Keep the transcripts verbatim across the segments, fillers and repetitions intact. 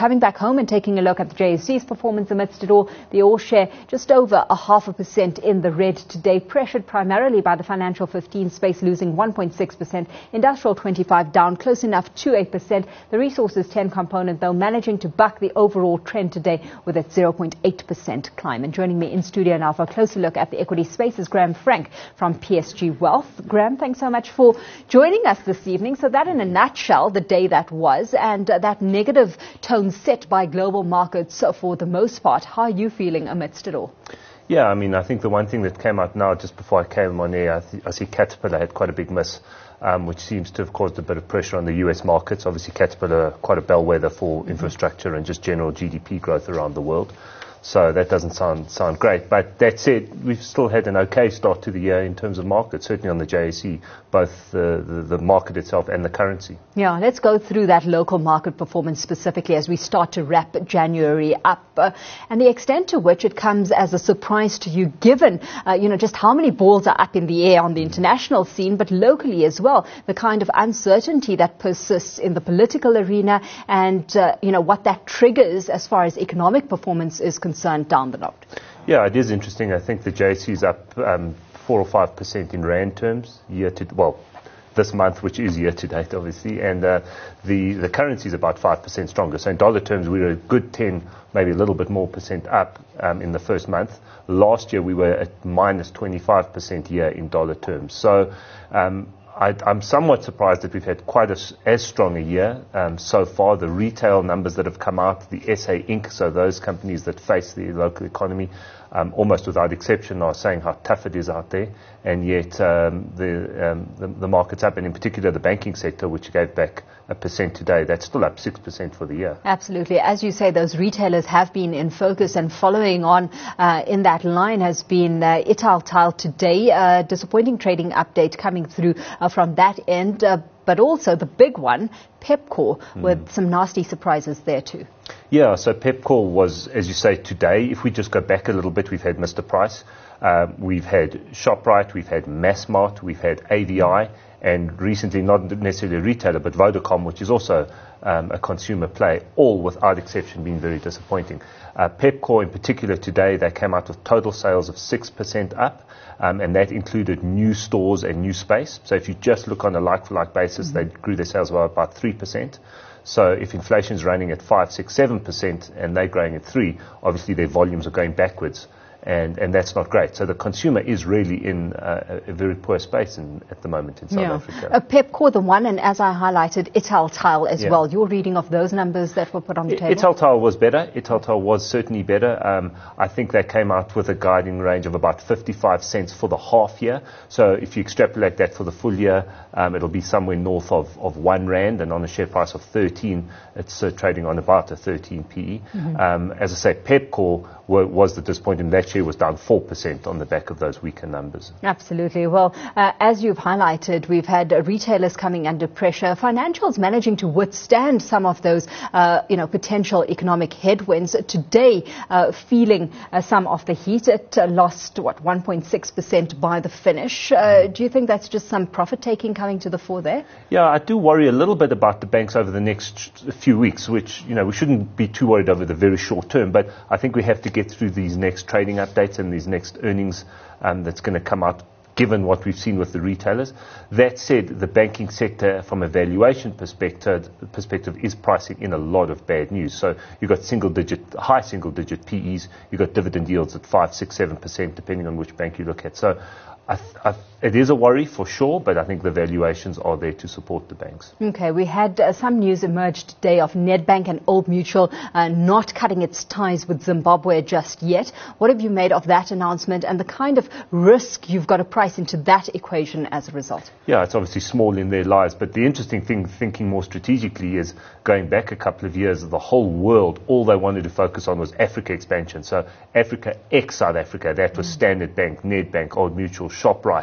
coming back home and taking a look at the J S E's performance amidst it all, the All Share just over a half a percent in the red today, pressured primarily by the financial fifteen space losing one point six percent, industrial twenty-five down close enough to eight percent. The resources ten component though managing to buck the overall trend today with its zero point eight percent climb. And joining me in studio now for a closer look at the equity space is Graham Frank from P S G Wealth. Graham, thanks so much for joining us this evening. So that in a nutshell, the day that was, and uh, that negative tone set by global markets uh, for the most part. How are you feeling amidst it all? Yeah, I mean, I think the one thing that came out now, just before I came on air, I, th- I see Caterpillar had quite a big miss, um, which seems to have caused a bit of pressure on the U S markets. Obviously, Caterpillar, quite a bellwether for mm-hmm. infrastructure and just general G D P growth around the world. So that doesn't sound sound great. But that said, we've still had an okay start to the year in terms of markets, certainly on the J S E, both the, the, the market itself and the currency. Yeah, let's go through that local market performance specifically as we start to wrap January up uh, and the extent to which it comes as a surprise to you, given, uh, you know, just how many balls are up in the air on the international scene, but locally as well, the kind of uncertainty that persists in the political arena and, uh, you know, what that triggers as far as economic performance is concerned down the road. Yeah, it is interesting. I think the J S E is up um, four or five percent in rand terms year to well this month, which is year to date, obviously, and uh, the the currency is about five percent stronger. So in dollar terms, we were a good ten, maybe a little bit more percent up um, in the first month. Last year, we were at minus twenty-five percent year in dollar terms. So um, I, I'm somewhat surprised that we've had quite a, as strong a year um, so far. The retail numbers that have come out, the S A Inc, so those companies that face the local economy, um, almost without exception, are saying how tough it is out there. And yet um, the, um, the the market's up, and in particular the banking sector, which gave back a percent today, that's still up six percent for the year. Absolutely. As you say, those retailers have been in focus, and following on uh, in that line has been uh, Italtile today. Uh, disappointing trading update coming through uh, from that end, uh, but also the big one, Pepkor, mm. with some nasty surprises there too. Yeah, so Pepkor was, as you say, today. If we just go back a little bit, we've had Mister Price, uh, we've had ShopRite, we've had Massmart, we've had A V I, and recently, not necessarily a retailer, but Vodacom, which is also um, a consumer play, all without exception being very disappointing. Uh, Pepkor in particular today, they came out with total sales of six percent up, um, and that included new stores and new space. So if you just look on a like-for-like basis, mm-hmm. they grew their sales by about three percent. So if inflation is running at five, six, seven percent and they're growing at three, obviously their volumes are going backwards. And, and that's not great. So the consumer is really in uh, a very poor space in, at the moment in South yeah. Africa. Uh, Pepkor, the one, and as I highlighted, Italtile as yeah. well. Your reading of those numbers that were put on the table? Italtile was better. Italtile was certainly better. Um, I think they came out with a guiding range of about fifty-five cents for the half year. So if you extrapolate that for the full year, um, it'll be somewhere north of, of one rand, and on a share price of thirteen, it's uh, trading on about a thirteen P E. Mm-hmm. Um, as I say, Pepkor were, was the disappointing. That share was down four percent on the back of those weaker numbers. Absolutely. Well, uh, as you've highlighted, we've had uh, retailers coming under pressure, financials managing to withstand some of those, uh, you know, potential economic headwinds. Today, uh, feeling uh, some of the heat. It uh, lost, what, one point six percent by the finish. Uh, do you think that's just some profit-taking coming to the fore there? Yeah, I do worry a little bit about the banks over the next few weeks, which, you know, we shouldn't be too worried over the very short term, but I think we have to get through these next trading updates and these next earnings um, that's going to come out, given what we've seen with the retailers. That said, the banking sector, from a valuation perspective, perspective is pricing in a lot of bad news. So you've got single-digit, high single-digit P Es, you've got dividend yields at five, six, seven percent, depending on which bank you look at. So I th- I th- it is a worry for sure, but I think the valuations are there to support the banks. Okay, we had uh, some news emerge today of Nedbank and Old Mutual uh, not cutting its ties with Zimbabwe just yet. What have you made of that announcement and the kind of risk you've got to price into that equation as a result? Yeah, it's obviously small in their lives, but the interesting thing, thinking more strategically, is going back a couple of years, the whole world, all they wanted to focus on was Africa expansion. So Africa ex-South Africa, that was Standard Bank, Nedbank, Old Mutual, ShopRite.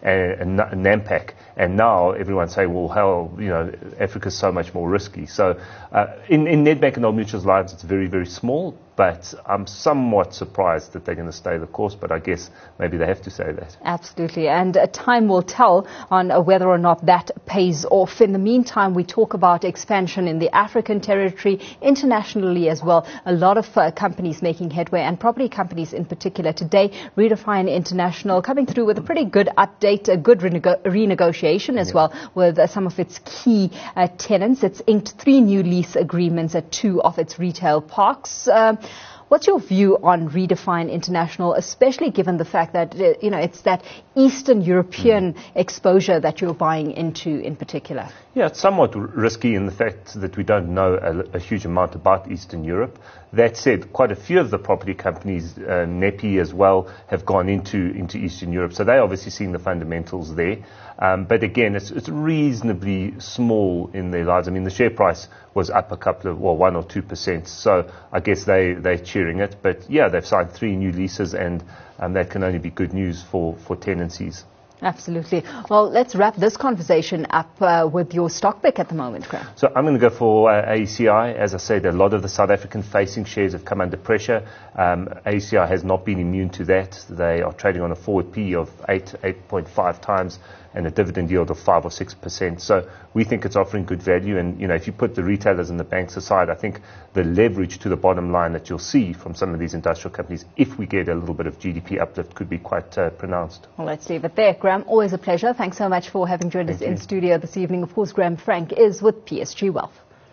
and, and Nampak, and now everyone's saying, well, hell, you know, Africa's so much more risky. So uh, in, in Nedbank and Old Mutual's lives, it's very, very small, but I'm somewhat surprised that they're going to stay the course, but I guess maybe they have to say that. Absolutely, and uh, time will tell on uh, whether or not that pays off. In the meantime, we talk about expansion in the African territory, internationally as well. A lot of uh, companies making headway, and property companies in particular. Today, Redefine International coming through with a pretty good update, a good renego- renegotiation as yeah. well with uh, some of its key uh, tenants. It's inked three new lease agreements at two of its retail parks. Um, What's your view on Redefine International, especially given the fact that, uh, you know, it's that Eastern European mm. exposure that you're buying into in particular? Yeah, it's somewhat risky in the fact that we don't know a, a huge amount about Eastern Europe. That said, quite a few of the property companies, uh, Nepi as well, have gone into, into Eastern Europe. So they're obviously seeing the fundamentals there. Um, but again, it's, it's reasonably small in their lives. I mean, the share price was up a couple of, well, one or two percent. So I guess they, they're cheering it. But yeah, they've signed three new leases, and um, that can only be good news for, for tenancies. Absolutely. Well, let's wrap this conversation up uh, with your stock pick at the moment, Graham. So I'm going to go for uh, A E C I. As I said, a lot of the South African facing shares have come under pressure. Um, A E C I has not been immune to that. They are trading on a forward P E of eight, eight point five times and a dividend yield of five or six percent. So we think it's offering good value. And, you know, if you put the retailers and the banks aside, I think the leverage to the bottom line that you'll see from some of these industrial companies, if we get a little bit of G D P uplift, could be quite uh, pronounced. Well, let's leave it there. Graham, always a pleasure. Thanks so much for having joined Thank us you. in studio this evening. Of course, Graham Frank is with P S G Wealth.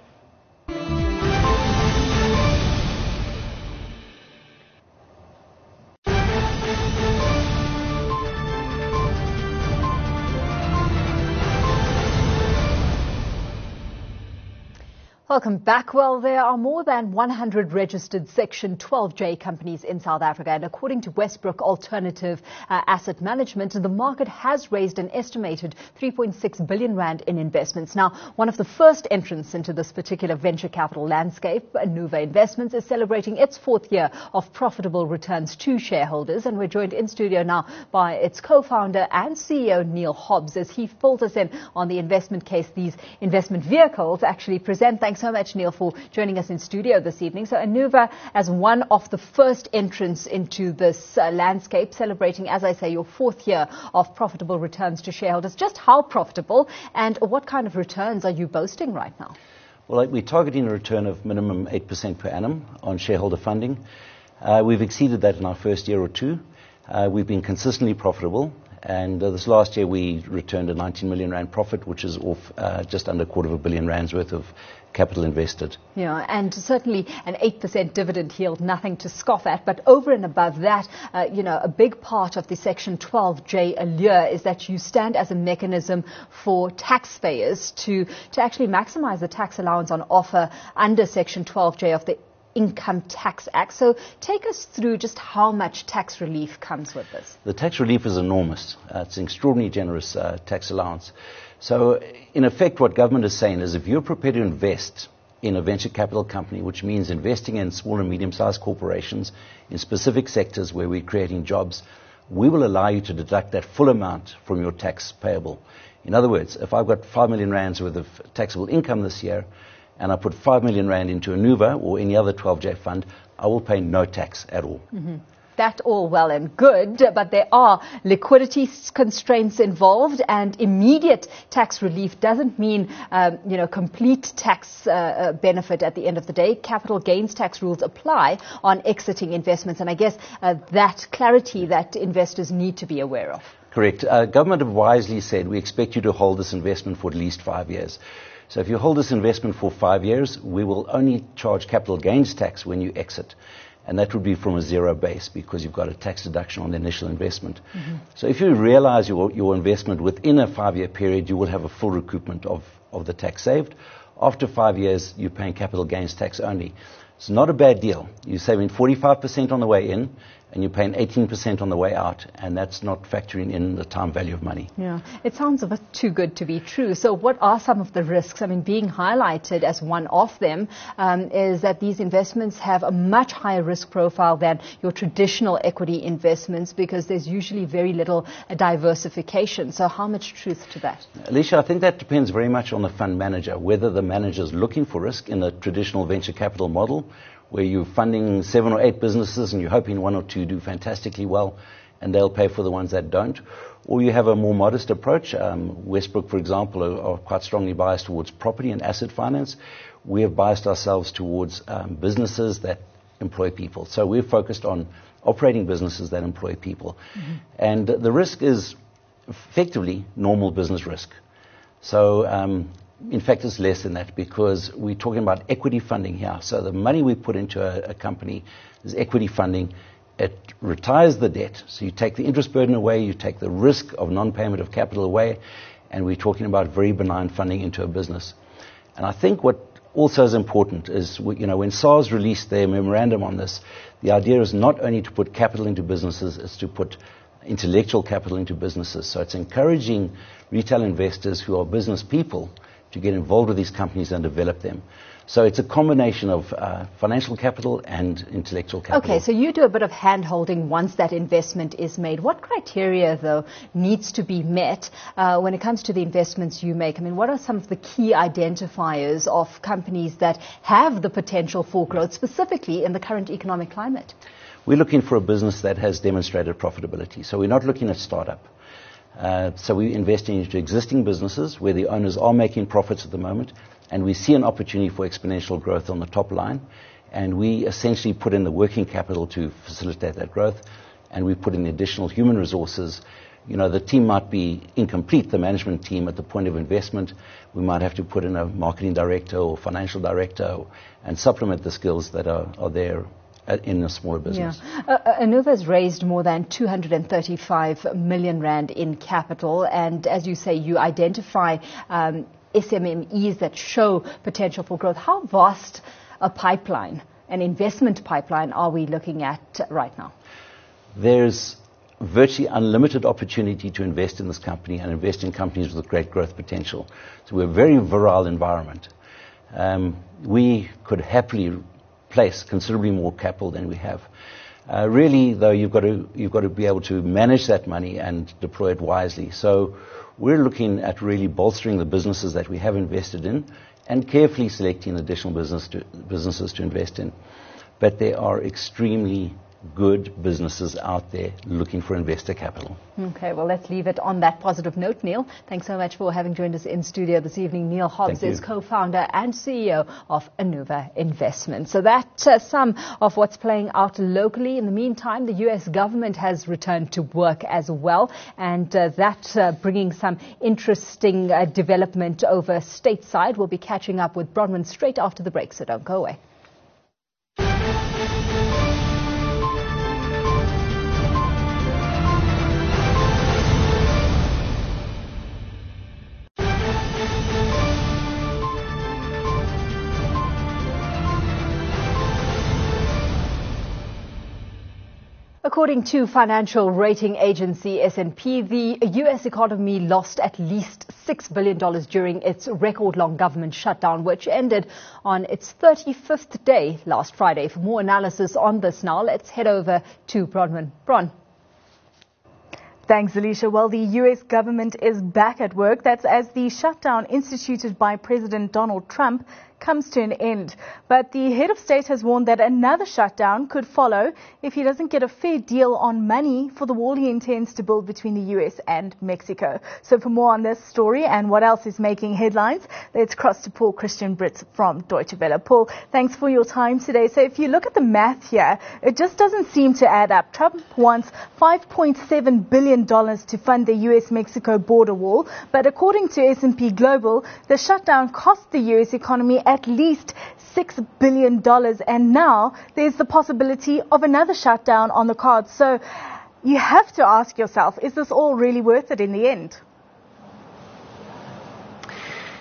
Welcome back. Well, there are more than one hundred registered Section twelve J companies in South Africa, and according to Westbrook Alternative uh, Asset Management, the market has raised an estimated three point six billion rand in investments. Now, one of the first entrants into this particular venture capital landscape, Nuva Investments, is celebrating its fourth year of profitable returns to shareholders, and we're joined in studio now by its co-founder and C E O, Neil Hobbs, as he fills us in on the investment case these investment vehicles actually present. Thanks so much, Neil, for joining us in studio this evening. So Nuva, as one of the first entrants into this uh, landscape, celebrating, as I say, your fourth year of profitable returns to shareholders. Just how profitable and what kind of returns are you boasting right now? Well, we're targeting a return of minimum eight percent per annum on shareholder funding. Uh, we've exceeded that in our first year or two. Uh, we've been consistently profitable. And uh, this last year we returned a nineteen million rand profit, which is off uh, just under a quarter of a billion rands worth of capital invested. Yeah, and certainly an eight percent dividend yield, nothing to scoff at. But over and above that, uh, you know, a big part of the Section twelve J allure is that you stand as a mechanism for taxpayers to, to actually maximize the tax allowance on offer under Section twelve J of the Income Tax Act. So take us through just how much tax relief comes with this. The tax relief is enormous. Uh, it's an extraordinarily generous uh, tax allowance. So in effect, what government is saying is if you're prepared to invest in a venture capital company, which means investing in small and medium-sized corporations in specific sectors where we're creating jobs, we will allow you to deduct that full amount from your tax payable. In other words, if I've got five million rands worth of taxable income this year, and I put five million rand into a Nuva or any other twelve J fund, I will pay no tax at all. Mm-hmm. That all well and good, but there are liquidity constraints involved, and immediate tax relief doesn't mean, um, you know, complete tax uh, benefit at the end of the day. Capital gains tax rules apply on exiting investments, and I guess uh, that clarity that investors need to be aware of. Correct. Uh, government have wisely said we expect you to hold this investment for at least five years. So if you hold this investment for five years, we will only charge capital gains tax when you exit. And that would be from a zero base because you've got a tax deduction on the initial investment. Mm-hmm. So if you realize your, your investment within a five-year period, you will have a full recoupment of, of the tax saved. After five years, you're paying capital gains tax only. It's not a bad deal. You're saving forty-five percent on the way in and you're paying eighteen percent on the way out, and that's not factoring in the time value of money. Yeah, it sounds a bit too good to be true. So what are some of the risks? I mean, being highlighted as one of them um, is that these investments have a much higher risk profile than your traditional equity investments because there's usually very little uh, diversification. So how much truth to that? Alicia, I think that depends very much on the fund manager, whether the manager is looking for risk in the traditional venture capital model, where you're funding seven or eight businesses and you're hoping one or two do fantastically well and they'll pay for the ones that don't. Or you have a more modest approach. Um, Westbrook, for example, are, are quite strongly biased towards property and asset finance. We have biased ourselves towards um, businesses that employ people. So we're focused on operating businesses that employ people. Mm-hmm. And the risk is effectively normal business risk. So um, in fact, it's less than that because we're talking about equity funding here. So the money we put into a, a company is equity funding. It retires the debt. So you take the interest burden away, you take the risk of non-payment of capital away, and we're talking about very benign funding into a business. And I think what also is important is, you know, when SARS released their memorandum on this, the idea is not only to put capital into businesses, it's to put intellectual capital into businesses. So it's encouraging retail investors who are business people to get involved with these companies and develop them. So it's a combination of uh, financial capital and intellectual capital. Okay, so you do a bit of hand-holding once that investment is made. What criteria, though, needs to be met uh, when it comes to the investments you make? I mean, what are some of the key identifiers of companies that have the potential for growth, specifically in the current economic climate? We're looking for a business that has demonstrated profitability. So we're not looking at startup. Uh, so we're investing into existing businesses where the owners are making profits at the moment, and we see an opportunity for exponential growth on the top line, and we essentially put in the working capital to facilitate that growth, and we put in the additional human resources. You know, the team might be incomplete, the management team at the point of investment. We might have to put in a marketing director or financial director and supplement the skills that are, are there in a smaller business. Yeah. Uh, Anuva has raised more than two hundred thirty-five million rand in capital, and as you say, you identify um, S M M Es that show potential for growth. How vast a pipeline, an investment pipeline, are we looking at right now? There's virtually unlimited opportunity to invest in this company and invest in companies with great growth potential. So we're a very virile environment. Um, we could happily place considerably more capital than we have. Uh, really, though, you've got to you've got to be able to manage that money and deploy it wisely. So we're looking at really bolstering the businesses that we have invested in and carefully selecting additional business to, businesses to invest in. But there are extremely good businesses out there looking for investor capital. Okay, well, let's leave it on that positive note. Neil, thanks so much for having joined us in studio this evening. Neil Hobbs is co-founder and C E O of Anuva Investments. So that's uh, some of what's playing out locally. In the meantime, the U S government has returned to work as well, and uh, that uh, bringing some interesting uh, development over stateside. We'll be catching up with Bronwyn straight after the break, so don't go away. According to financial rating agency S and P, the U S economy lost at least six billion dollars during its record-long government shutdown, which ended on its thirty-fifth day last Friday. For more analysis on this now, let's head over to Bronwyn. Bron. Thanks, Alicia. Well, the U S government is back at work. That's as the shutdown instituted by President Donald Trump comes to an end. But the head of state has warned that another shutdown could follow if he doesn't get a fair deal on money for the wall he intends to build between the U S and Mexico. So for more on this story and what else is making headlines, let's cross to Paul Christian Brits from Deutsche Welle. Paul, thanks for your time today. So if you look at the math here, it just doesn't seem to add up. Trump wants five point seven billion dollars to fund the U S Mexico border wall. But according to S and P Global, the shutdown cost the U S economy at least six billion dollars, and now there's the possibility of another shutdown on the cards. So you have to ask yourself, is this all really worth it in the end?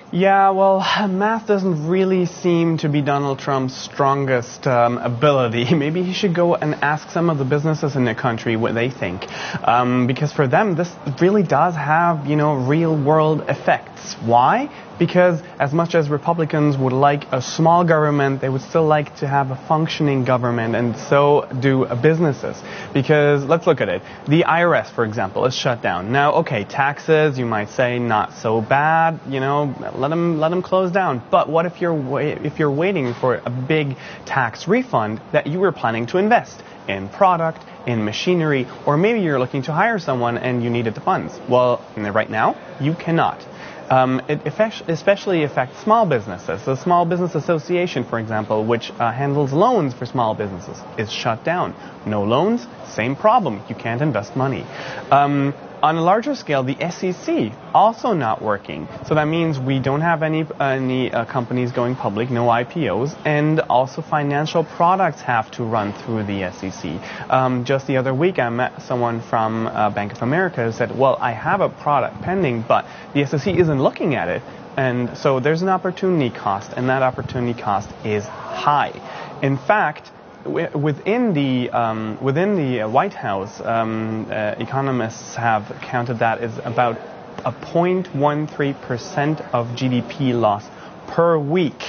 Yeah, well, math doesn't really seem to be Donald Trump's strongest um, ability. Maybe he should go and ask some of the businesses in the country what they think. Um, because for them, this really does have, you know, real-world effects. Why? Because as much as Republicans would like a small government, they would still like to have a functioning government, and so do uh, businesses. Because let's look at it. The I R S, for example, is shut down. Now, okay, taxes, you might say, not so bad, you know, let them, let them close down. But what if you're, wa- if you're waiting for a big tax refund that you were planning to invest in product, in machinery, or maybe you're looking to hire someone and you needed the funds? Well, right now, you cannot. Um, it especially affects small businesses. The Small Business Association, for example, which uh, handles loans for small businesses, is shut down. No loans, same problem. You can't invest money. Um, on a larger scale, the S E C also not working. So that means we don't have any any uh, companies going public, no I P Os, and also financial products have to run through the S E C. Um, just the other week, I met someone from uh, Bank of America who said, well, I have a product pending, but the S E C isn't looking at it. And so there's an opportunity cost, and that opportunity cost is high. In fact, within the um, within the White House, um, uh, economists have counted that as about a zero point one three percent of G D P loss per week,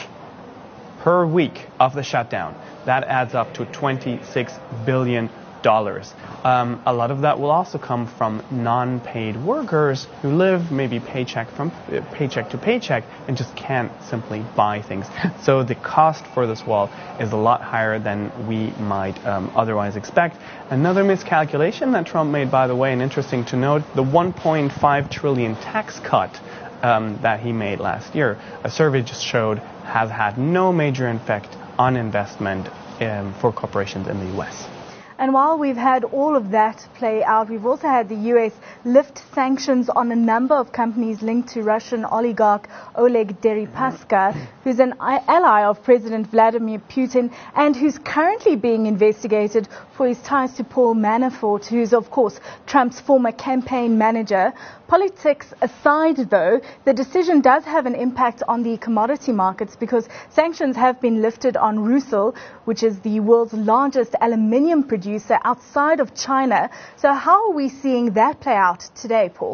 per week of the shutdown. That adds up to twenty-six billion dollars. Um, a lot of that will also come from non-paid workers who live maybe paycheck from uh, paycheck to paycheck and just can't simply buy things. So the cost for this wall is a lot higher than we might um, otherwise expect. Another miscalculation that Trump made, by the way, and interesting to note, the one point five trillion tax cut um, that he made last year, a survey just showed has had no major effect on investment um, for corporations in the U S. And while we've had all of that play out, we've also had the U S lift sanctions on a number of companies linked to Russian oligarch Oleg Deripaska, who's an ally of President Vladimir Putin and who's currently being investigated for his ties to Paul Manafort, who's, of course, Trump's former campaign manager. Politics aside, though, the decision does have an impact on the commodity markets because sanctions have been lifted on Rusal, which is the world's largest aluminium producer outside of China. So how are we seeing that play out today, Paul?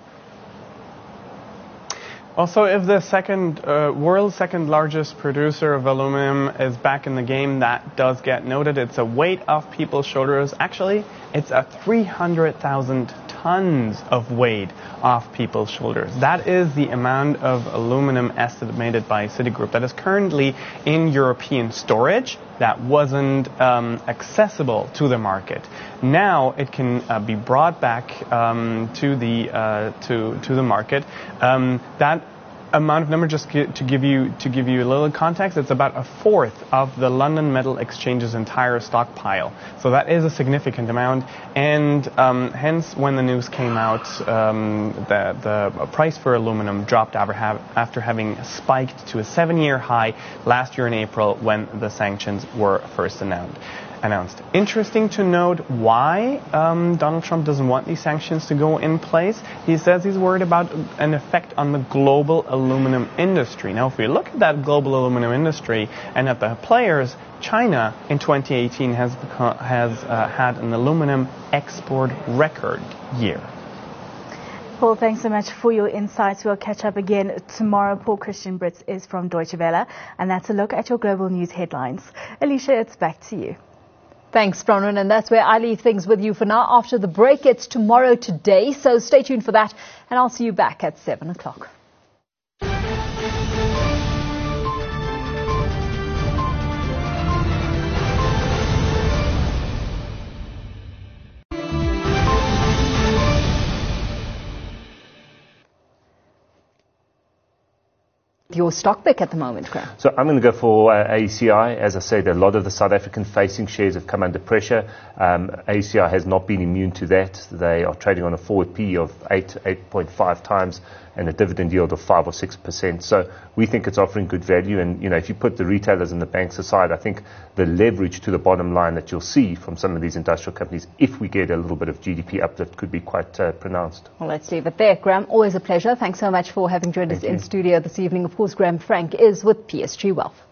Also, if the second uh, world's second largest producer of aluminum is back in the game, that does get noted. It's a weight off people's shoulders. Actually, it's a three hundred thousand tons of weight off people's shoulders. That is the amount of aluminum estimated by Citigroup that is currently in European storage that wasn't um, accessible to the market. Now it can uh, be brought back um, to the uh, to to the market. Um, that amount of number, just to give you to give you a little context, it's about a fourth of the London Metal Exchange's entire stockpile. So that is a significant amount, and um, hence when the news came out, um, the the price for aluminum dropped after, have, after having spiked to a seven-year high last year in April when the sanctions were first announced. Announced. Interesting to note why um, Donald Trump doesn't want these sanctions to go in place. He says he's worried about an effect on the global aluminum industry. Now, if we look at that global aluminum industry and at the players, China in twenty eighteen has become, has uh, had an aluminum export record year. Paul, thanks so much for your insights. We'll catch up again tomorrow. Paul Christian Brits is from Deutsche Welle, and that's a look at your global news headlines. Alicia, it's back to you. Thanks, Bronwyn, and that's where I leave things with you for now. After the break, it's Tomorrow Today, so stay tuned for that, and I'll see you back at seven o'clock. Your stock pick at the moment, Graham? So I'm going to go for uh, A E C I. As I said, a lot of the South African facing shares have come under pressure. Um, A E C I has not been immune to that. They are trading on a forward P E of eight, eight point five times and a dividend yield of five or six percent. So we think it's offering good value. And, you know, if you put the retailers and the banks aside, I think the leverage to the bottom line that you'll see from some of these industrial companies, if we get a little bit of G D P uplift, could be quite uh, pronounced. Well, let's leave it there. Graham, always a pleasure. Thanks so much for having joined us in studio this evening. Of course, Graham Frank is with P S G Wealth.